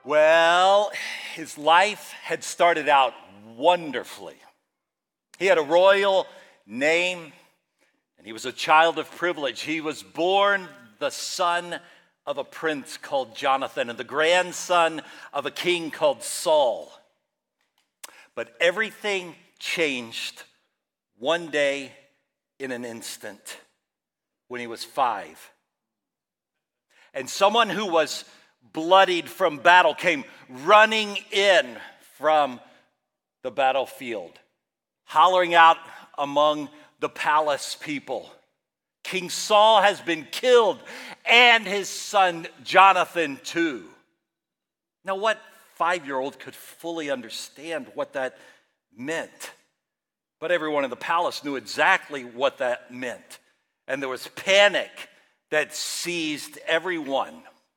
Well, his life had started out wonderfully. He had a royal name, and he was a child of privilege. He was born the son of a prince called Jonathan and the grandson of a king called Saul. But everything changed one day in an instant when he was 5. And someone who was bloodied from battle came running in from the battlefield, hollering out among the palace people, King Saul has been killed, and his son Jonathan too. Now, what 5-year-old could fully understand what that meant? But everyone in the palace knew exactly what that meant. And there was panic that seized everyone.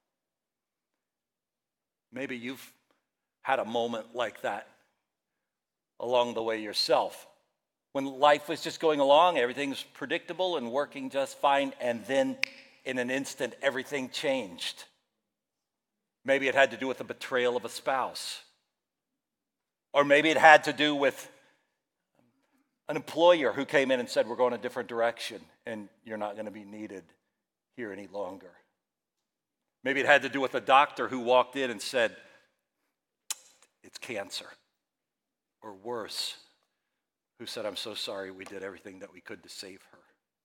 Maybe you've had a moment like that along the way yourself. When life was just going along, everything's predictable and working just fine, and then in an instant, everything changed. Maybe it had to do with the betrayal of a spouse. Or maybe it had to do with an employer who came in and said, we're going a different direction, and you're not going to be needed here any longer. Maybe it had to do with a doctor who walked in and said, it's cancer. Or worse, who said, I'm so sorry, we did everything that we could to save her.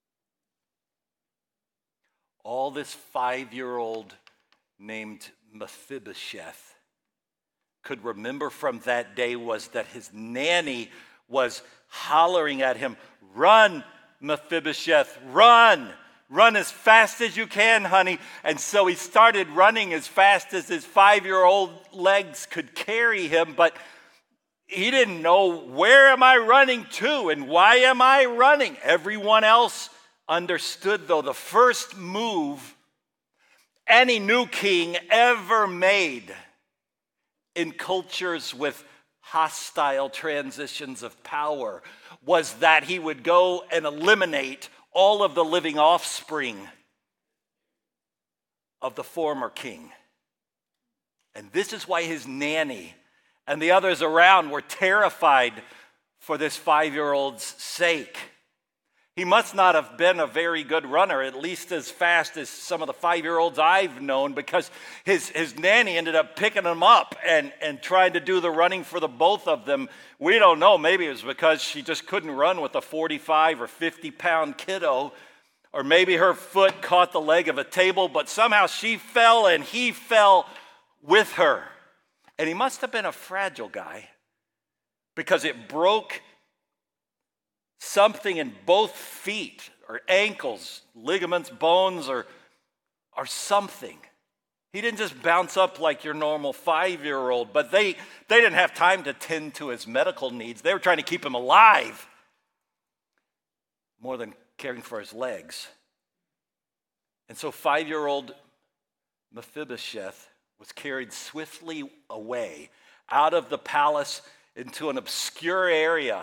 All this 5-year-old named Mephibosheth could remember from that day was that his nanny was hollering at him, run, Mephibosheth, run. Run as fast as you can, honey. And so he started running as fast as his 5-year-old legs could carry him, but he didn't know, where am I running to and why am I running? Everyone else understood, though. The first move any new king ever made in cultures with hostile transitions of power was that he would go and eliminate all of the living offspring of the former king. And this is why his nanny and the others around were terrified for this 5-year-old's sake. He must not have been a very good runner, at least as fast as some of the 5-year-olds I've known, because his nanny ended up picking him up and trying to do the running for the both of them. We don't know. Maybe it was because she just couldn't run with a 45 or 50-pound kiddo, or maybe her foot caught the leg of a table, but somehow she fell and he fell with her. And he must have been a fragile guy because it broke something in both feet or ankles, ligaments, bones, or something. He didn't just bounce up like your normal 5-year-old, but they didn't have time to tend to his medical needs. They were trying to keep him alive more than caring for his legs. And so 5-year-old Mephibosheth was carried swiftly away out of the palace into an obscure area,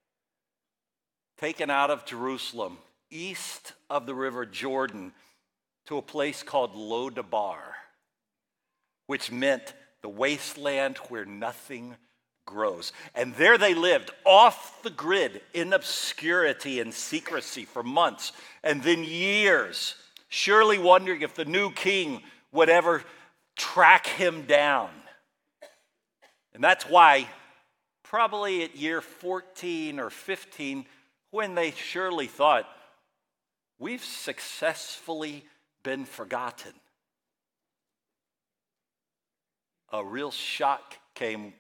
taken out of Jerusalem, east of the river Jordan, to a place called Lo-Debar, which meant the wasteland where nothing grows. And there they lived, off the grid, in obscurity and secrecy for months, and then years, surely wondering if the new king would ever track him down. And that's why, probably at year 14 or 15, when they surely thought, we've successfully been forgotten, a real shock came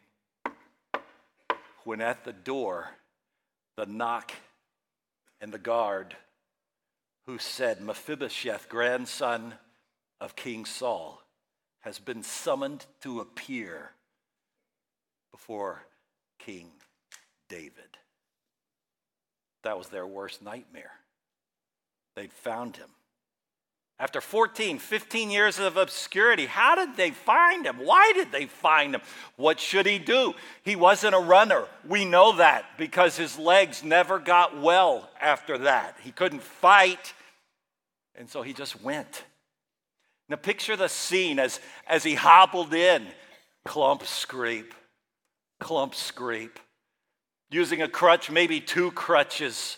when at the door, the knock and the guard who said, Mephibosheth, grandson of King Saul, has been summoned to appear before King David. That was their worst nightmare. They'd found him. After 14, 15 years of obscurity, how did they find him? Why did they find him? What should he do? He wasn't a runner. We know that because his legs never got well after that. He couldn't fight, and so he just went. Now picture the scene as he hobbled in Clump, scrape, clump, scrape. Using a crutch, maybe two crutches.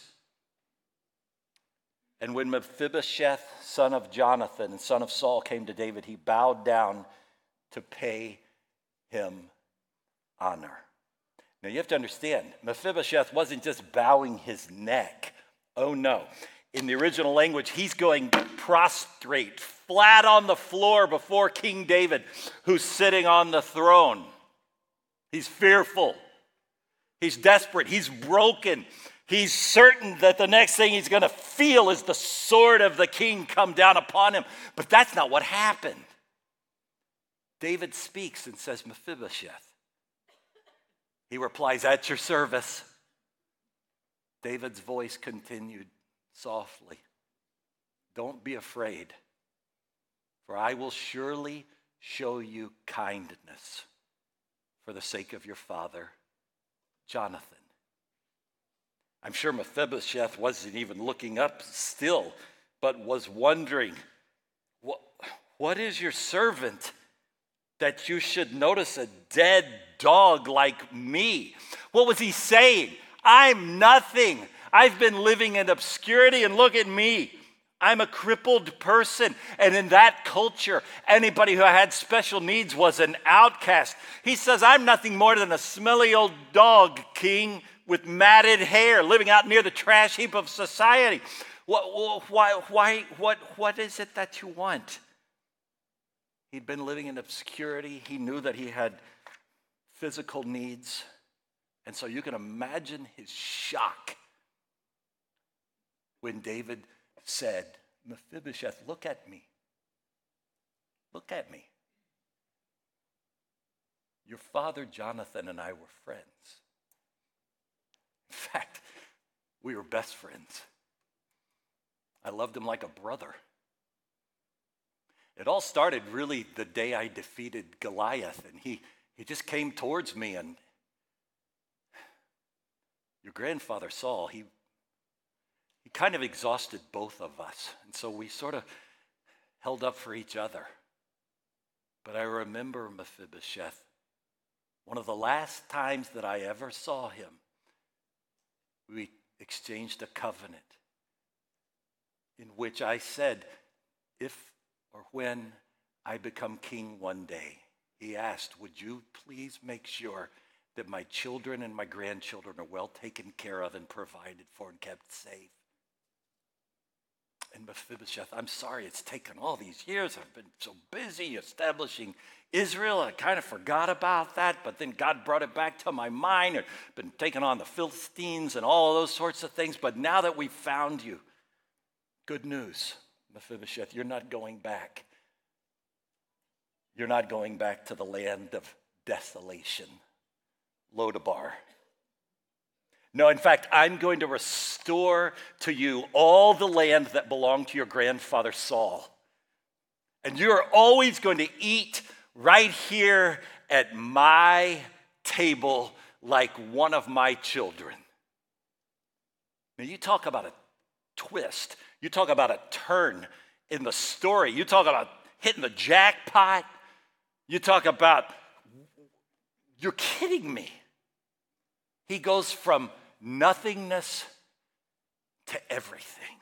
And when Mephibosheth, son of Jonathan and son of Saul, came to David, he bowed down to pay him honor. Now you have to understand, Mephibosheth wasn't just bowing his neck. Oh no. In the original language, he's going prostrate, flat on the floor before King David, who's sitting on the throne. He's fearful. He's desperate. He's broken. He's certain that the next thing he's going to feel is the sword of the king come down upon him. But that's not what happened. David speaks and says, Mephibosheth. He replies, at your service. David's voice continued softly. Don't be afraid, for I will surely show you kindness for the sake of your father, Jonathan. I'm sure Mephibosheth wasn't even looking up still, but was wondering, what is your servant that you should notice a dead dog like me? What was he saying? I'm nothing. I've been living in obscurity, and look at me. I'm a crippled person. And in that culture, anybody who had special needs was an outcast. He says, I'm nothing more than a smelly old dog, king, with matted hair, living out near the trash heap of society. What is it that you want? He'd been living in obscurity. He knew that he had physical needs. And so you can imagine his shock when David said, Mephibosheth, look at me. Look at me. Your father Jonathan and I were friends. In fact, we were best friends. I loved him like a brother. It all started really the day I defeated Goliath, and he just came towards me, and your grandfather Saul, he kind of exhausted both of us. And so we sort of held up for each other. But I remember Mephibosheth, one of the last times that I ever saw him, we exchanged a covenant in which I said, if or when I become king one day, he asked, would you please make sure that my children and my grandchildren are well taken care of and provided for and kept safe? And Mephibosheth, I'm sorry it's taken all these years. I've been so busy establishing Israel. I kind of forgot about that, but then God brought it back to my mind. I've been taking on the Philistines and all of those sorts of things. But now that we've found you, good news, Mephibosheth, you're not going back. You're not going back to the land of desolation, Lodabar. No, in fact, I'm going to restore to you all the land that belonged to your grandfather Saul. And you're always going to eat right here at my table like one of my children. Now, you talk about a twist. You talk about a turn in the story. You talk about hitting the jackpot. You talk about, you're kidding me. He goes from nothingness to everything.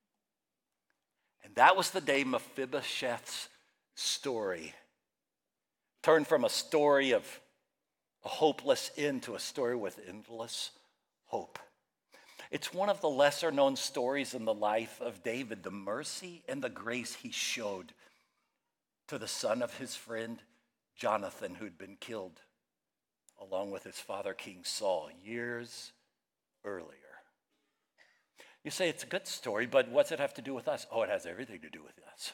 And that was the day Mephibosheth's story turned from a story of a hopeless end to a story with endless hope. It's one of the lesser known stories in the life of David, the mercy and the grace he showed to the son of his friend Jonathan, who'd been killed along with his father, King Saul, years earlier. You say it's a good story, but what's it have to do with us? Oh, it has everything to do with us.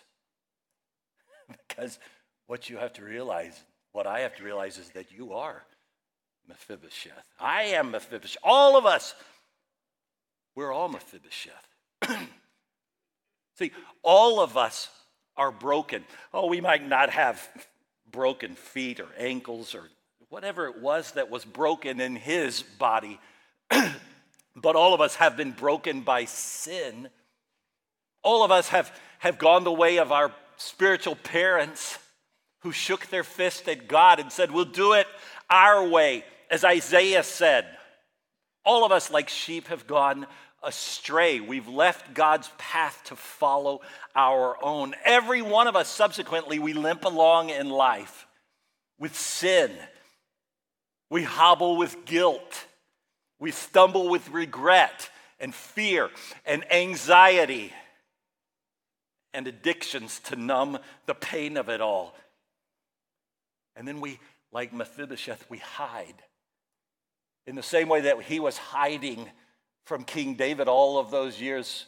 Because what you have to realize, what I have to realize is that you are Mephibosheth. I am Mephibosheth. All of us, we're all Mephibosheth. See, all of us are broken. Oh, we might not have broken feet or ankles or whatever it was that was broken in his body, but all of us have been broken by sin. All of us have gone the way of our spiritual parents who shook their fist at God and said, we'll do it our way, as Isaiah said. All of us, like sheep, have gone astray. We've left God's path to follow our own. Every one of us, subsequently, we limp along in life with sin. We hobble with guilt. We stumble with regret and fear and anxiety and addictions to numb the pain of it all. And then we, like Mephibosheth, we hide. In the same way that he was hiding from King David all of those years,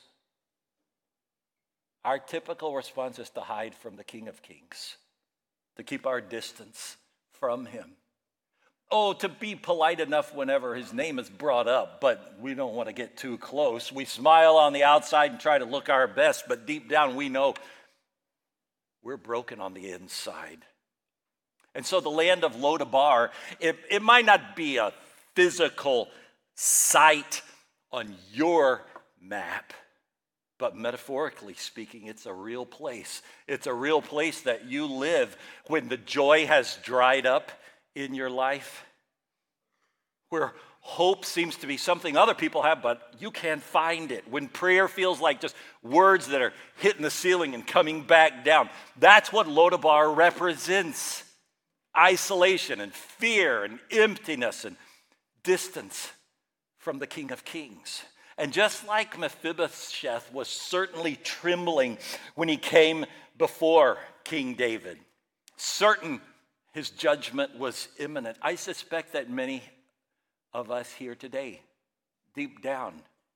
our typical response is to hide from the King of Kings, to keep our distance from him. Oh, to be polite enough whenever his name is brought up, but we don't want to get too close. We smile on the outside and try to look our best, but deep down we know we're broken on the inside. And so the land of Lodabar, it might not be a physical sight on your map, but metaphorically speaking, it's a real place. It's a real place that you live when the joy has dried up in your life, where hope seems to be something other people have, but you can't find it. When prayer feels like just words that are hitting the ceiling and coming back down. That's what Lodabar represents. Isolation and fear and emptiness and distance from the King of Kings. And just like Mephibosheth was certainly trembling when he came before King David, certain his judgment was imminent, I suspect that many of us here today, deep down,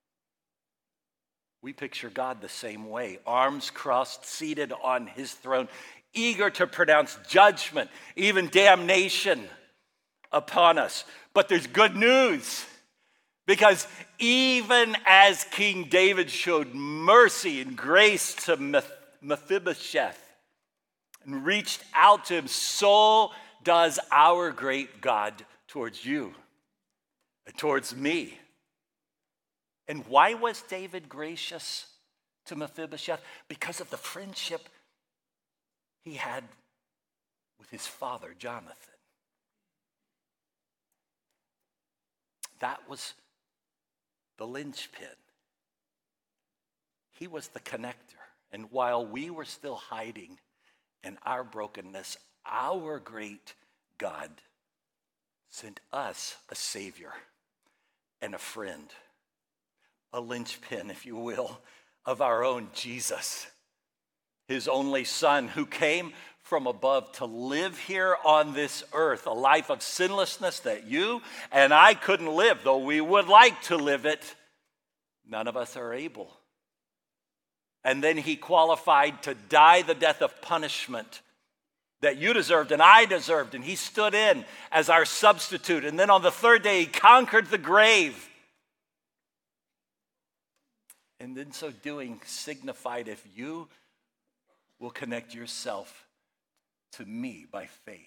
we picture God the same way, arms crossed, seated on his throne, eager to pronounce judgment, even damnation upon us. But there's good news, because even as King David showed mercy and grace to Mephibosheth and reached out to him, so does our great God towards you, towards me. And why was David gracious to Mephibosheth? Because of the friendship he had with his father, Jonathan. That was the linchpin. He was the connector. And while we were still hiding in our brokenness, our great God sent us a Savior and a friend, a linchpin, if you will, of our own Jesus, his only Son, who came from above to live here on this earth, a life of sinlessness that you and I couldn't live, though we would like to live it. None of us are able. And then he qualified to die the death of punishment that you deserved and I deserved, and he stood in as our substitute. And then on the third day, he conquered the grave. And in so doing, signified, if you will connect yourself to me by faith,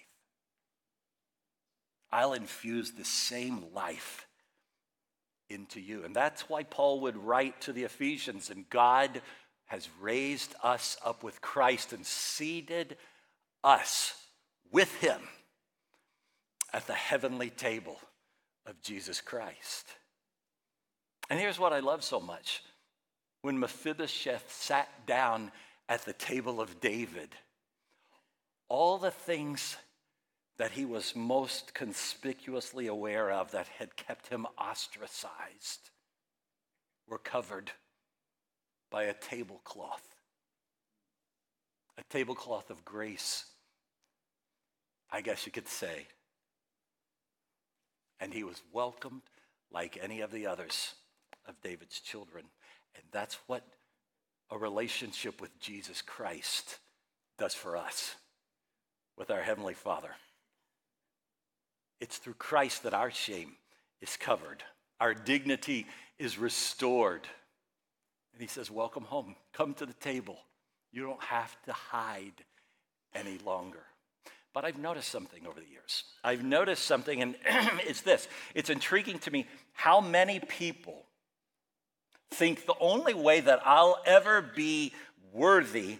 I'll infuse the same life into you. And that's why Paul would write to the Ephesians, and God has raised us up with Christ and seated us with him at the heavenly table of Jesus Christ. And here's what I love so much. When Mephibosheth sat down at the table of David, all the things that he was most conspicuously aware of that had kept him ostracized were covered by a tablecloth of grace, I guess you could say. And he was welcomed like any of the others of David's children. And that's what a relationship with Jesus Christ does for us, with our Heavenly Father. It's through Christ that our shame is covered. Our dignity is restored. And he says, welcome home. Come to the table. You don't have to hide any longer. But I've noticed something over the years. I've noticed something, and it's this. It's intriguing to me how many people think the only way that I'll ever be worthy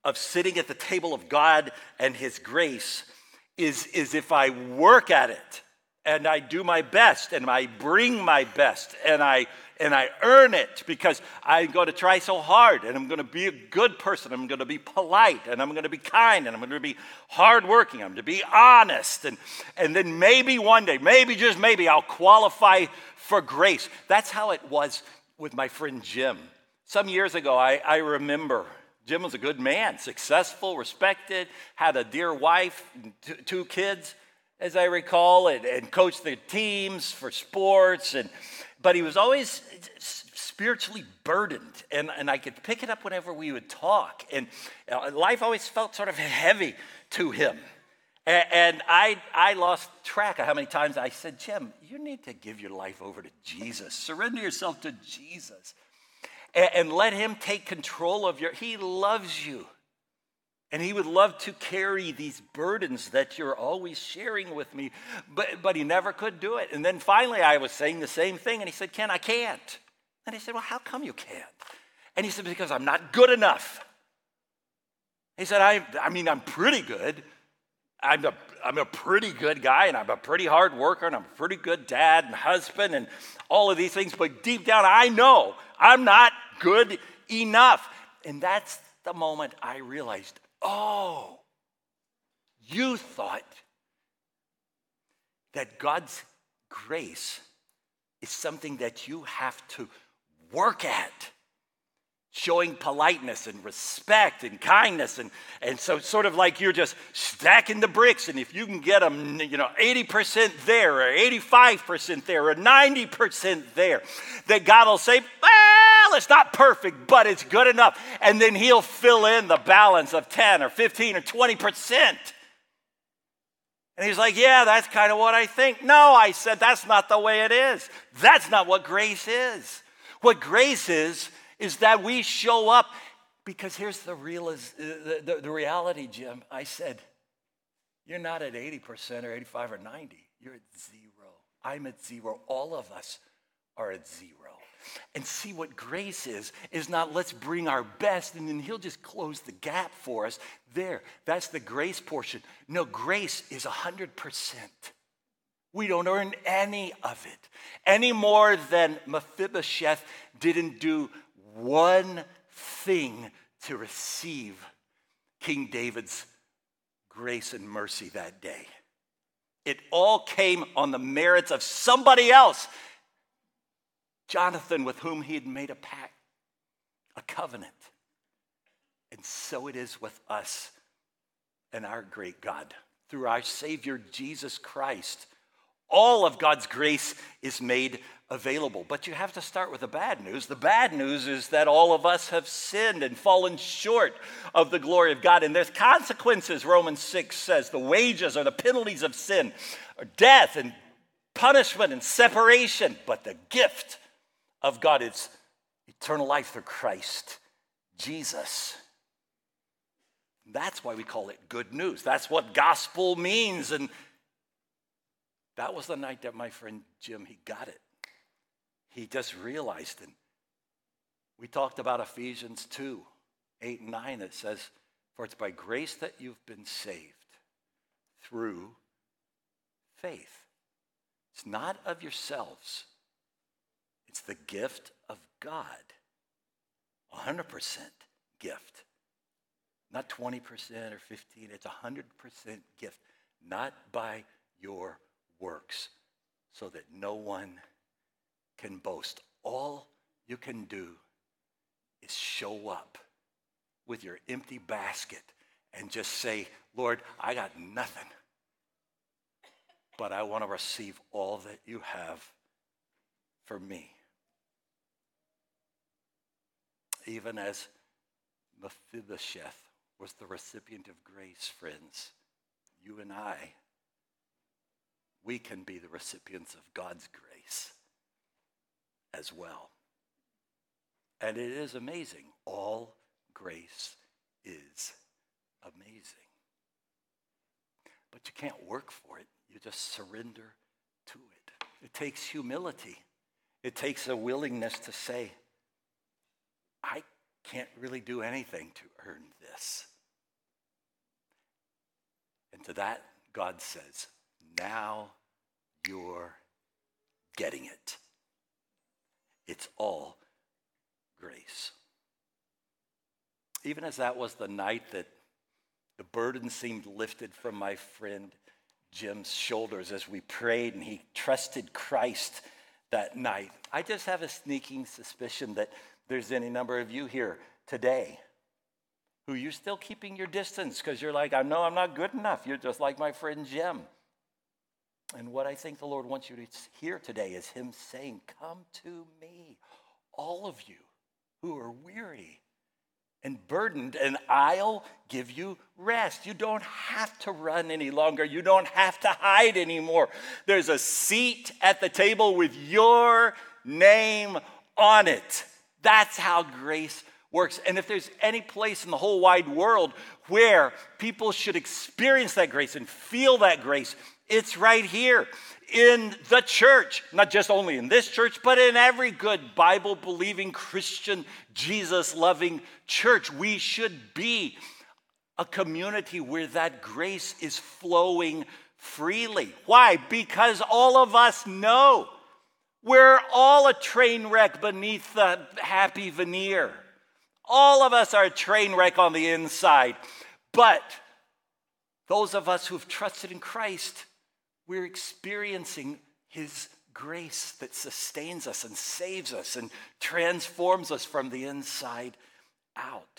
of sitting at the table of God and his grace is if I work at it and I do my best and I bring my best and I earn it because I'm going to try so hard and I'm going to be a good person. I'm going to be polite and I'm going to be kind and I'm going to be hardworking. I'm going to be honest. And then maybe one day, maybe just maybe, I'll qualify for grace. That's how it was with my friend Jim. Some years ago, I remember Jim was a good man, successful, respected, had a dear wife, two kids, as I recall, and coached the teams for sports. But he was always spiritually burdened, and I could pick it up whenever we would talk. And life always felt sort of heavy to him. And I lost track of how many times I said, Jim, you need to give your life over to Jesus. Surrender yourself to Jesus. And let him take control of he loves you. And he would love to carry these burdens that you're always sharing with me. But he never could do it. And then finally I was saying the same thing. And he said, Ken, I can't. And I said, well, how come you can't? And he said, because I'm not good enough. He said, I mean, I'm pretty good. I'm a pretty good guy, and I'm a pretty hard worker, and I'm a pretty good dad and husband and all of these things. But deep down, I know I'm not good enough. And that's the moment I realized, oh, you thought that God's grace is something that you have to work at. Showing politeness and respect and kindness. And so sort of like you're just stacking the bricks. And if you can get them, 80% there or 85% there or 90% there, that God will say, well, it's not perfect, but it's good enough. And then he'll fill in the balance of 10 or 15 or 20%. And he's like, yeah, that's kind of what I think. No, I said, that's not the way it is. That's not what grace is. What grace is that we show up, because here's the reality, Jim. I said, you're not at 80% or 85 or 90. You're at 0. I'm at 0. All of us are at 0. And see, what grace is not let's bring our best and then he'll just close the gap for us. There, that's the grace portion. No, grace is 100%. We don't earn any of it. Any more than Mephibosheth didn't do one thing to receive King David's grace and mercy that day. It all came on the merits of somebody else. Jonathan, with whom he had made a pact, a covenant. And so it is with us and our great God. Through our Savior, Jesus Christ, all of God's grace is made available. But you have to start with the bad news. The bad news is that all of us have sinned and fallen short of the glory of God. And there's consequences, Romans 6 says. The wages or the penalties of sin are death and punishment and separation. But the gift of God is eternal life through Christ Jesus. That's why we call it good news. That's what gospel means. And that was the night that my friend Jim, he got it. He just realized it. We talked about Ephesians 2, 8 and 9 that says, for it's by grace that you've been saved through faith. It's not of yourselves. It's the gift of God. 100% gift. Not 20% or 15. It's 100% gift. Not by your works, so that no one can boast. All you can do is show up with your empty basket and just say, Lord, I got nothing, but I want to receive all that you have for me. Even as Mephibosheth was the recipient of grace, friends, you and I, we can be the recipients of God's grace as well. And it is amazing. All grace is amazing. But you can't work for it. You just surrender to it. It takes humility. It takes a willingness to say, I can't really do anything to earn this. And to that, God says, now you're getting it. It's all grace. Even as that was the night that the burden seemed lifted from my friend Jim's shoulders as we prayed and he trusted Christ that night, I just have a sneaking suspicion that there's any number of you here today who you're still keeping your distance because you're like, I know I'm not good enough. You're just like my friend Jim. And what I think the Lord wants you to hear today is him saying, come to me, all of you who are weary and burdened, and I'll give you rest. You don't have to run any longer. You don't have to hide anymore. There's a seat at the table with your name on it. That's how grace works. And if there's any place in the whole wide world where people should experience that grace and feel that grace, it's right here in the church. Not just only in this church, but in every good Bible-believing, Christian, Jesus-loving church. We should be a community where that grace is flowing freely. Why? Because all of us know we're all a train wreck beneath the happy veneer. All of us are a train wreck on the inside. But those of us who've trusted in Christ, we're experiencing his grace that sustains us and saves us and transforms us from the inside out.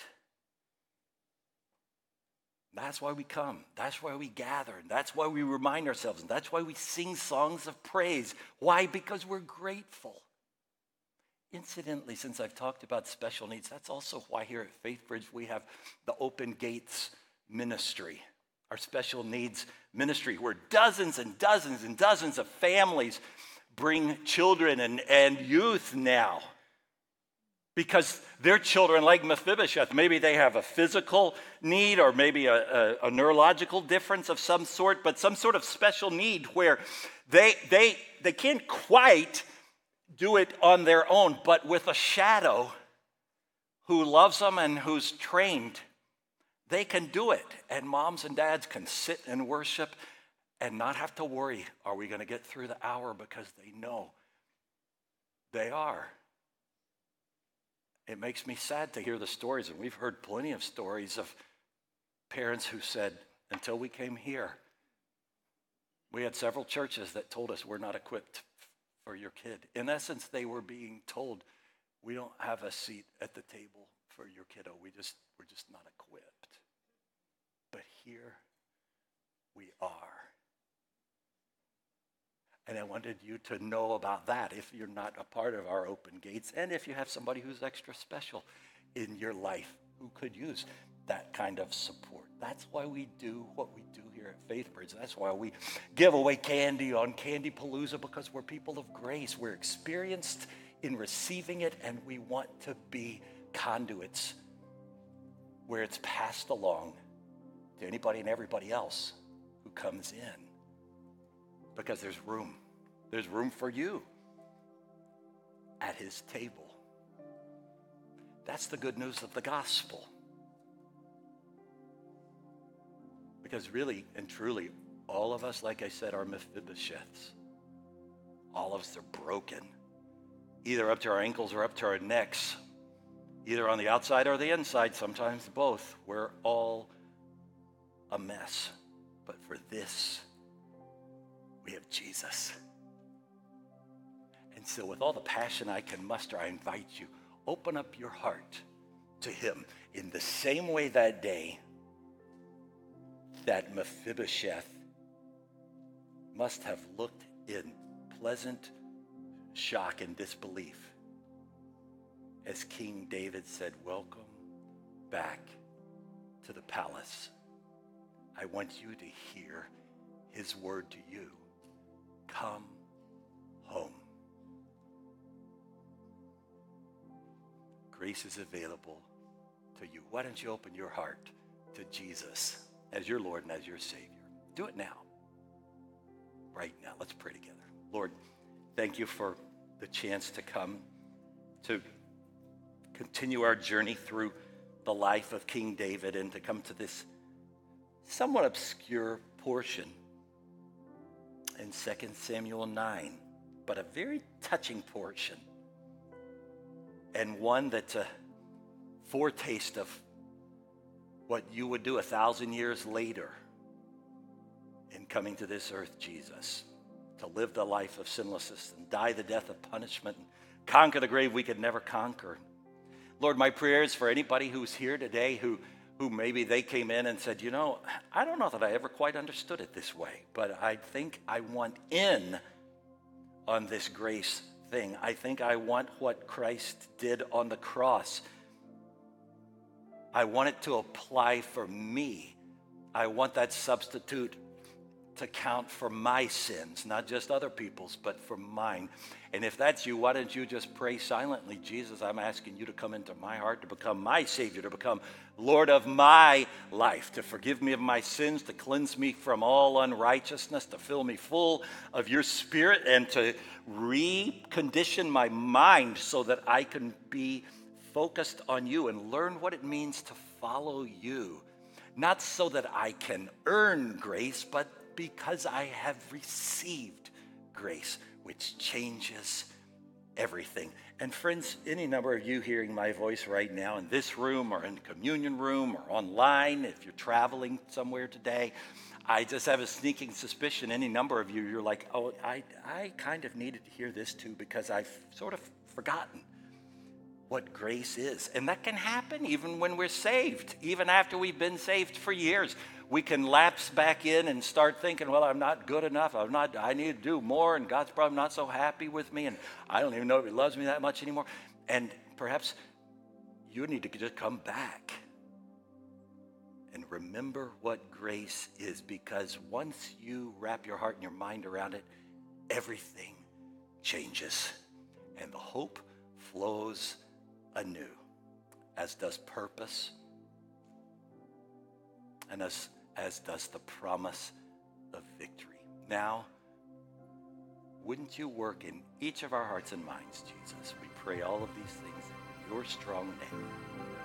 That's why we come. That's why we gather. And that's why we remind ourselves. And that's why we sing songs of praise. Why? Because we're grateful. Incidentally, since I've talked about special needs, that's also why here at Faith Bridge we have the Open Gates ministry, our special needs ministry, where dozens and dozens and dozens of families bring children and youth now. Because their children, like Mephibosheth, maybe they have a physical need or maybe a neurological difference of some sort, but some sort of special need where they can't quite do it on their own, but with a shadow who loves them and who's trained, they can do it. And moms and dads can sit and worship and not have to worry, are we going to get through the hour, because they know they are. It makes me sad to hear the stories, and we've heard plenty of stories of parents who said, until we came here, we had several churches that told us we're not equipped for your kid. In essence, they were being told, we don't have a seat at the table for your kiddo. We're just not equipped. But here we are. And I wanted you to know about that if you're not a part of our Open Gates, and if you have somebody who's extra special in your life who could use that kind of support. That's why we do what we do here at Faith Bridge. That's why we give away candy on Candy Palooza, because we're people of grace. We're experienced in receiving it, and we want to be conduits where it's passed along to anybody and everybody else who comes in. Because there's room. There's room for you at his table. That's the good news of the gospel. Because really and truly, all of us, like I said, are Mephibosheths. All of us are broken, either up to our ankles or up to our necks, either on the outside or the inside, sometimes both. We're all a mess. But for this, we have Jesus. And so with all the passion I can muster, I invite you, open up your heart to him in the same way that day that Mephibosheth must have looked in pleasant shock and disbelief as King David said, welcome back to the palace. I want you to hear his word to you. Come home. Grace is available to you. Why don't you open your heart to Jesus as your Lord and as your Savior? Do it now. Right now. Let's pray together. Lord, thank you for the chance to come to continue our journey through the life of King David and to come to this somewhat obscure portion in 2 Samuel 9, but a very touching portion, and one that's a foretaste of what you would do 1,000 years later in coming to this earth, Jesus, to live the life of sinlessness and die the death of punishment and conquer the grave we could never conquer. Lord, my prayer is for anybody who's here today who maybe they came in and said, I don't know that I ever quite understood it this way, but I think I want in on this grace thing. I think I want what Christ did on the cross. I want it to apply for me. I want that substitute to count for my sins, not just other people's, but for mine. And if that's you, why don't you just pray silently? Jesus, I'm asking you to come into my heart, to become my Savior, to become Lord of my life, to forgive me of my sins, to cleanse me from all unrighteousness, to fill me full of your Spirit, and to recondition my mind so that I can be focused on you and learn what it means to follow you. Not so that I can earn grace, but because I have received grace, which changes everything. And friends, any number of you hearing my voice right now in this room or in the communion room or online, if you're traveling somewhere today, I just have a sneaking suspicion any number of you, you're like, oh, I kind of needed to hear this too because I've sort of forgotten what grace is. And that can happen even when we're saved, even after we've been saved for years. We can lapse back in and start thinking, well, I'm not good enough. I need to do more, and God's probably not so happy with me, and I don't even know if he loves me that much anymore. And perhaps you need to just come back and remember what grace is, because once you wrap your heart and your mind around it, everything changes, and the hope flows anew, as does purpose, and as does the promise of victory. Now, wouldn't you work in each of our hearts and minds, Jesus? We pray all of these things in your strong name.